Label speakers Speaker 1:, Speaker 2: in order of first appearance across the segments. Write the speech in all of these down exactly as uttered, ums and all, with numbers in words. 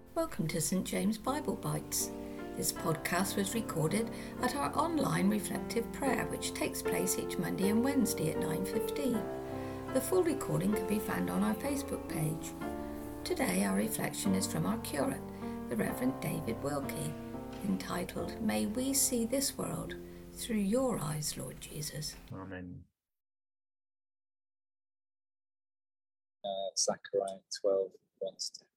Speaker 1: Welcome to Saint James Bible Bites. This podcast was recorded at our online reflective prayer, which takes place each Monday and Wednesday at nine fifteen. The full recording can be found on our Facebook page. Today our reflection is from our curate, the Reverend David Wilkie, entitled, May we see this world through your eyes, Lord Jesus.
Speaker 2: Amen.
Speaker 3: Uh, Zechariah twelve, one to ten.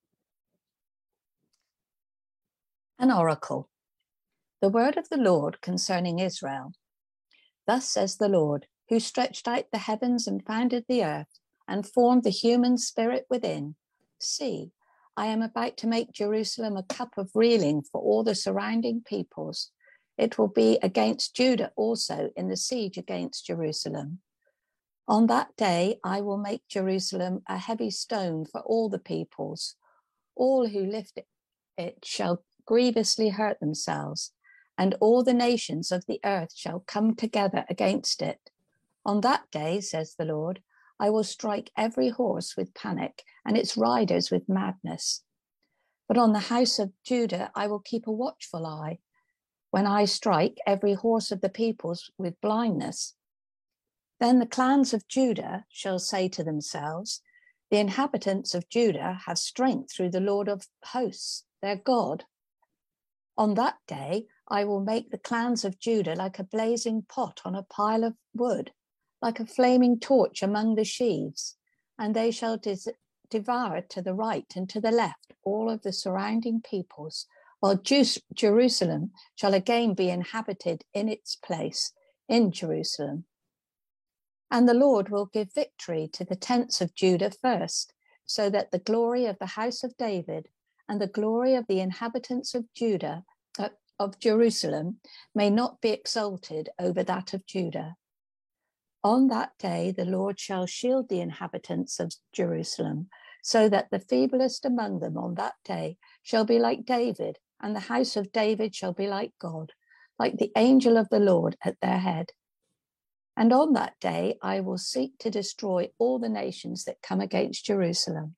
Speaker 4: An oracle. The word of the Lord concerning Israel. Thus says the Lord, who stretched out the heavens and founded the earth, and formed the human spirit within. See, I am about to make Jerusalem a cup of reeling for all the surrounding peoples. It will be against Judah also in the siege against Jerusalem. On that day I will make Jerusalem a heavy stone for all the peoples. All who lift it shall grievously hurt themselves, and all the nations of the earth shall come together against it. On that day, says the Lord, I will strike every horse with panic and its riders with madness. But on the house of Judah I will keep a watchful eye, when I strike every horse of the peoples with blindness. Then the clans of Judah shall say to themselves, the inhabitants of Judah have strength through the Lord of hosts, their God. On that day, I will make the clans of Judah like a blazing pot on a pile of wood, like a flaming torch among the sheaves, and they shall dis- devour to the right and to the left all of the surrounding peoples, while Ju- Jerusalem shall again be inhabited in its place, in Jerusalem. And the Lord will give victory to the tents of Judah first, so that the glory of the house of David and the glory of the inhabitants of Judah, uh, of Jerusalem, may not be exalted over that of Judah. On that day, the Lord shall shield the inhabitants of Jerusalem, so that the feeblest among them on that day shall be like David, and the house of David shall be like God, like the angel of the Lord at their head. And on that day, I will seek to destroy all the nations that come against Jerusalem.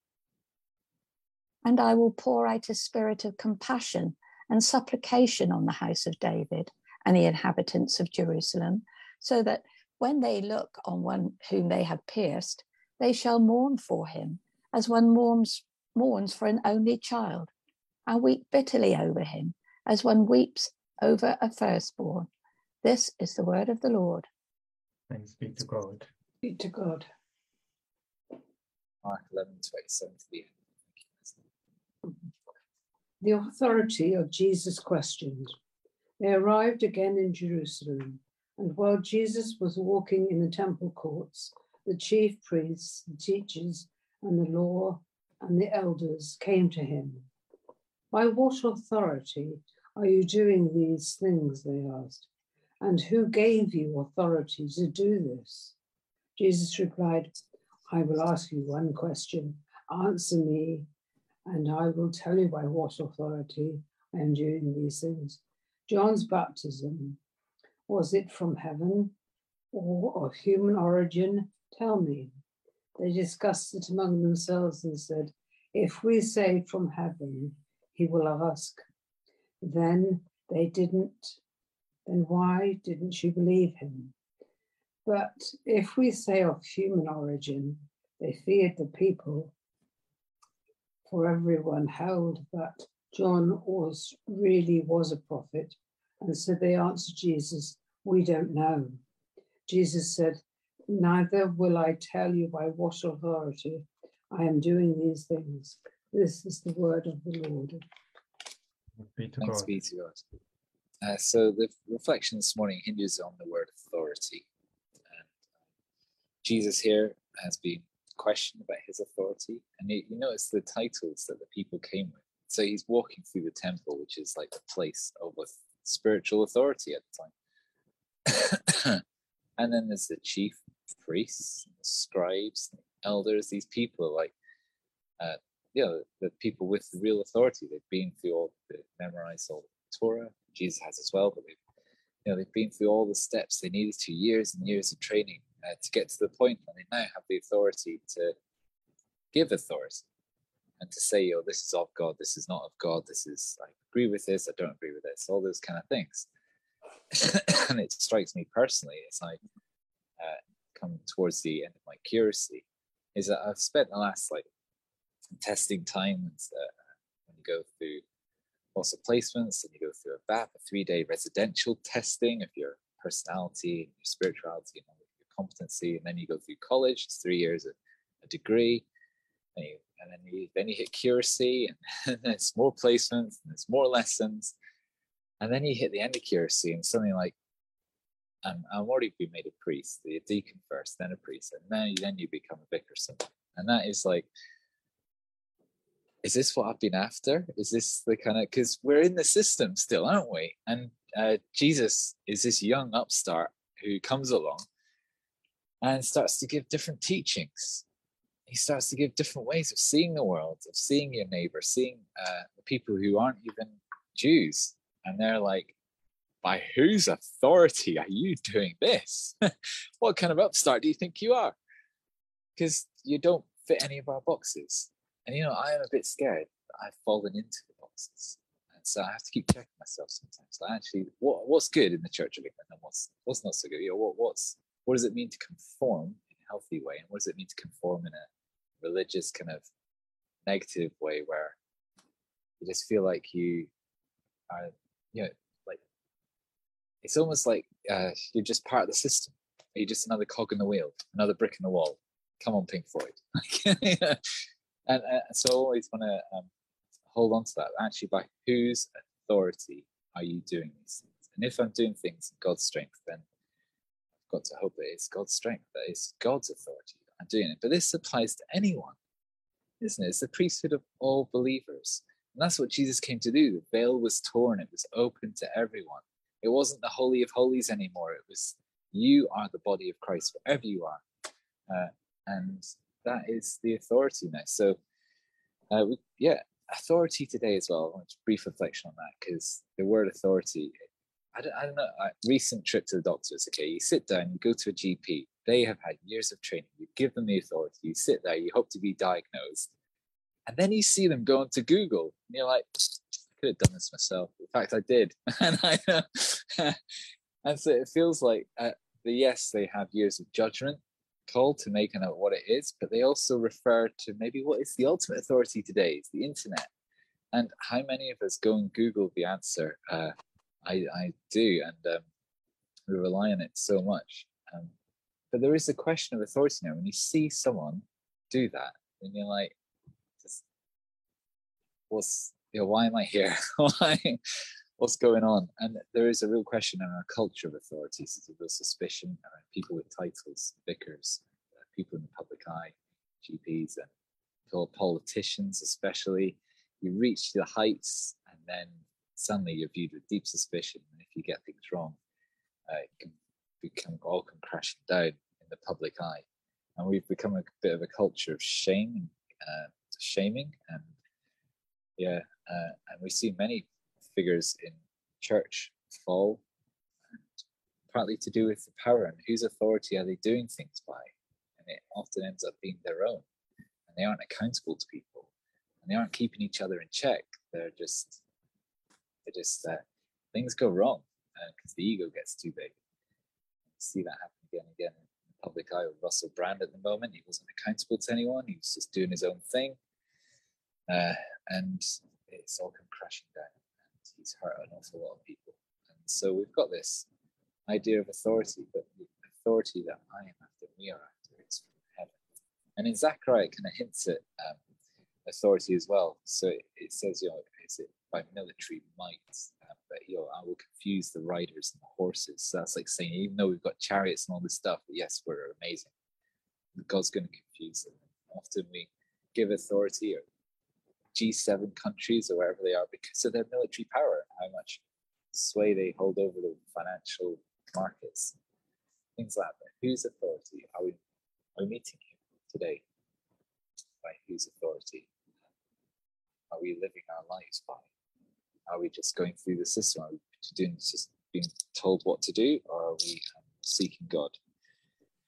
Speaker 4: And I will pour out a spirit of compassion and supplication on the house of David and the inhabitants of Jerusalem, so that when they look on one whom they have pierced, they shall mourn for him, as one mourns, mourns for an only child, and weep bitterly over him, as one weeps over a firstborn. This is the word of the Lord.
Speaker 2: Thanks be to God.
Speaker 4: Be to God.
Speaker 3: Mark eleven, twenty-seven to the end.
Speaker 5: The authority of Jesus questioned. They arrived again in Jerusalem, and while Jesus was walking in the temple courts, the chief priests, the teachers, and the law and the elders came to him. By what authority are you doing these things? They asked. And who gave you authority to do this? Jesus replied, I will ask you one question. Answer me, and I will tell you by what authority I am doing these things. John's baptism, was it from heaven or of human origin? Tell me. They discussed it among themselves and said, if we say from heaven, he will ask. Then they didn't, then why didn't you believe him? But if we say of human origin, they feared the people, for everyone held that John was really was a prophet. And so they answered Jesus, we don't know. Jesus said, neither will I tell you by what authority I am doing these things. This is the word of the Lord.
Speaker 2: Be to
Speaker 3: Thanks
Speaker 2: God.
Speaker 3: be to God. Uh, so the reflection this morning hinges on the word authority. And Jesus here has been questioned about his authority, and you, you notice the titles that the people came with. So he's walking through the temple, which is like a place of spiritual authority at the time. And then there's the chief priests, the scribes, the elders. These people are like, uh, you know, the people with the real authority. They've been through all, they've memorized all the Torah. Jesus has as well, but they've, you know, they've been through all the steps they needed to, years and years of training uh, to get to the point when they now have the authority to give authority. and to say, oh, this is of God, this is not of God, this is, I agree with this, I don't agree with this, all those kind of things. And it strikes me personally as I uh, come towards the end of my curacy, is that I've spent the last like testing time, and uh, when you go through lots of placements and you go through a V A P, a three-day residential testing of your personality, your spirituality, and your competency, and then you go through college, it's three years of a degree, and, you, and then you then you hit curacy, and then it's more placements, and it's more lessons, and then you hit the end of curacy, and something like, I'm, I'm already been made a priest, a deacon first, then a priest, and then, then you become a vicar somewhere. And that is like, is this what I've been after? Is this the kind of, because we're in the system still, aren't we? And uh, Jesus is this young upstart who comes along and starts to give different teachings. He starts to give different ways of seeing the world, of seeing your neighbor, seeing uh, the people who aren't even Jews. And they're like, by whose authority are you doing this? What kind of upstart do you think you are? Because you don't fit any of our boxes. And, you know, I am a bit scared that I've fallen into the boxes. And so I have to keep checking myself sometimes. Like, actually, what, what's good in the Church of England and what's what's not so good? You know, what, what's, what does it mean to conform in a healthy way? And what does it mean to conform in a religious kind of negative way where you just feel like you are, you know, like, it's almost like uh, you're just part of the system. You're just another cog in the wheel, another brick in the wall. Come on, Pink Floyd. Yeah. And uh, so I always want to um, hold on to that. Actually, by whose authority are you doing these things? And if I'm doing things in God's strength, then I've got to hope that it's God's strength, that it's God's authority that I'm doing it. But this applies to anyone, isn't it? It's the priesthood of all believers. And that's what Jesus came to do. The veil was torn. It was open to everyone. It wasn't the Holy of Holies anymore. It was, you are the body of Christ, wherever you are. Uh, and that is the authority now. So, uh, we, yeah, authority today as well. I want a brief reflection on that, because the word authority, I don't, I don't know, a recent trip to the doctors, okay, you sit down, you go to a G P, they have had years of training, you give them the authority, you sit there, you hope to be diagnosed, and then you see them go onto Google, and you're like, I could have done this myself. In fact, I did. and I uh, and so it feels like, uh, the, yes, they have years of judgment, called to make out what it is, but they also refer to maybe what is the ultimate authority today, is the internet. And how many of us go and Google the answer? Uh, I, I do, and um, we rely on it so much. Um, but there is a question of authority now. When you see someone do that, and you're like, just, what's, you know, why am I here? Why? What's going on? And there is a real question in our culture of authorities. There's a real suspicion around people with titles, vicars, uh, people in the public eye, G Ps, and politicians especially. You reach the heights, and then suddenly you're viewed with deep suspicion. And if you get things wrong, uh, it can become all come crashing down in the public eye. And we've become a bit of a culture of shame, uh, shaming, and yeah, uh, and we see many figures in church fall, and partly to do with the power and whose authority are they doing things by, and it often ends up being their own, and they aren't accountable to people, and they aren't keeping each other in check. They're just they just uh, things go wrong because uh, the ego gets too big. You see that happen again and again in the public eye with Russell Brand at the moment. He wasn't accountable to anyone. He was just doing his own thing, uh, and it's all come crashing down. He's hurt an awful lot of people. And so we've got this idea of authority, but the authority that I am after, we are after, is from heaven. And in Zechariah, it kind of hints at um, authority as well. So it, it says, you know, is it by military might? Uh, but, you know, I will confuse the riders and the horses. So that's like saying, even though we've got chariots and all this stuff, yes, we're amazing, God's going to confuse them. Often we give authority, or G seven countries or wherever they are, because of their military power, how much sway they hold over the financial markets, things like that. Whose authority are we, are we meeting here today? By whose authority are we living our lives by? Are we just going through the system? Are we doing just being told what to do, or are we um, seeking God?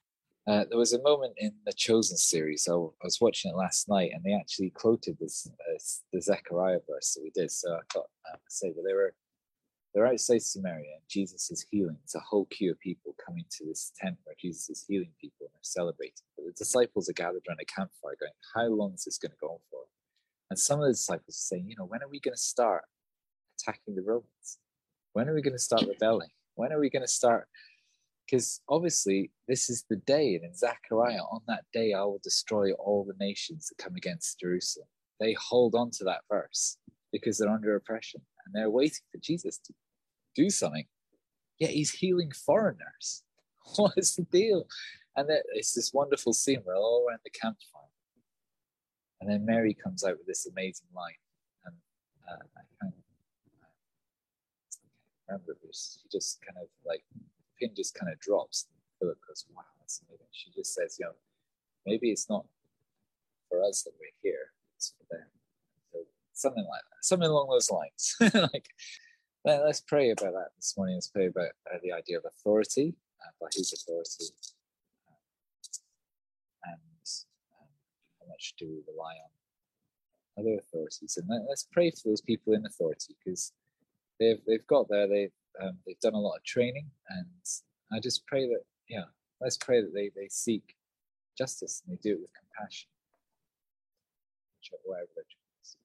Speaker 3: Uh, there was a moment in the Chosen series, I, I was watching it last night, and they actually quoted this, uh, the Zechariah verse that we did. So I thought I would say, but they were they're outside Samaria, and Jesus is healing. It's a whole queue of people coming to this tent where Jesus is healing people, and they're celebrating. But the disciples are gathered around a campfire, going, "How long is this going to go on for?" And some of the disciples are saying, "You know, when are we going to start attacking the Romans? When are we going to start rebelling? When are we going to start?" Because obviously this is the day, and in Zechariah, on that day I will destroy all the nations that come against Jerusalem. They hold on to that verse because they're under oppression, and they're waiting for Jesus to do something. Yet he's healing foreigners. What is the deal? And it's this wonderful scene where all around the campfire, and then Mary comes out with this amazing line, and uh, I can't, I can't remember, but she just kind of like, pin just kind of drops. And Philip goes, "Wow, that's amazing." She just says, "You know, maybe it's not for us that we're here, it's for them." So something like that, something along those lines. Like, let's pray about that this morning. Let's pray about uh, the idea of authority, uh, by whose authority, uh, and um, how much do we rely on other authorities. And let, let's pray for those people in authority, because they've they've got there. They Um, they've done a lot of training, and I just pray that, yeah, let's pray that they, they seek justice and they do it with compassion, whatever their choice.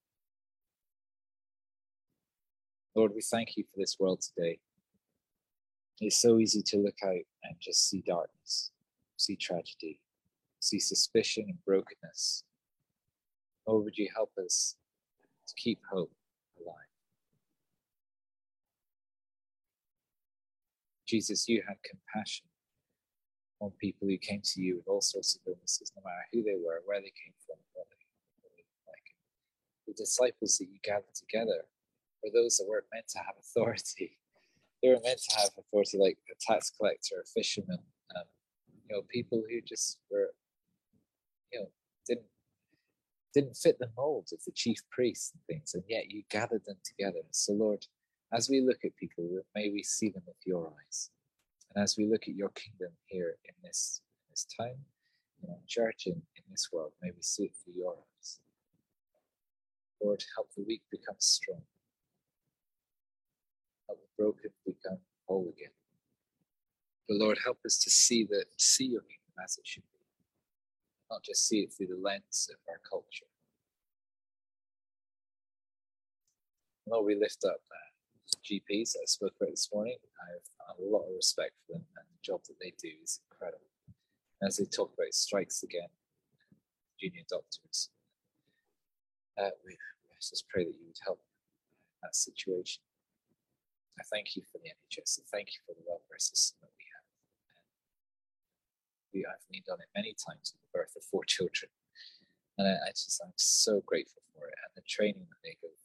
Speaker 3: Lord, we thank you for this world today. It's so easy to look out and just see darkness, see tragedy, see suspicion and brokenness. Lord, would you help us to keep hope alive? Jesus, you had compassion on people who came to you with all sorts of illnesses, no matter who they were, where they came from, what they, what they looked like. The disciples that you gathered together were those that weren't meant to have authority. They were meant to have authority, like a tax collector, a fisherman, um, you know, people who just were, you know, didn't didn't fit the mold of the chief priests and things, and yet you gathered them together. So, Lord, as we look at people, may we see them with your eyes. And as we look at your kingdom here in this, in this town, in our church, in, in this world, may we see it through your eyes. Lord, help the weak become strong. Help the broken become whole again. But Lord, help us to see the see your kingdom as it should be, not just see it through the lens of our culture. Lord, we lift up uh, G Ps that I spoke about this morning. I have a lot of respect for them, and the job that they do is incredible. As they talk about strikes again, junior doctors, uh, we just pray that you would help that situation. I thank you for the N H S, and thank you for the welfare system that we have. And we, I've leaned on it many times with the birth of four children, and I, I just I'm so grateful for it, and the training that they go through.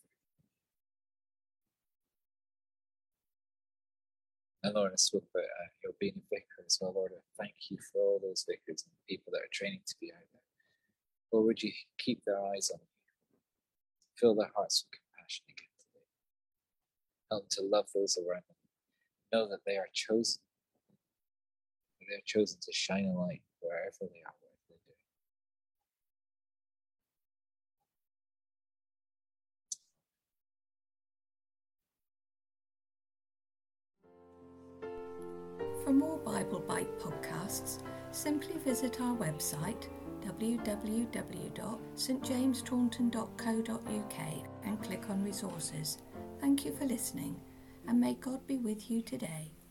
Speaker 3: And Lord, I spoke about uh, you know, being a vicar as well. Lord, I thank you for all those vicars and people that are training to be out there. Lord, would you keep their eyes on you? Fill their hearts with compassion again today. Help them to love those around them. Know that they are chosen. They are chosen to shine a light wherever they are, whatever they do.
Speaker 1: For more Bible Bite podcasts, simply visit our website w w w dot st james taunton dot co dot u k and click on resources. Thank you for listening, and may God be with you today.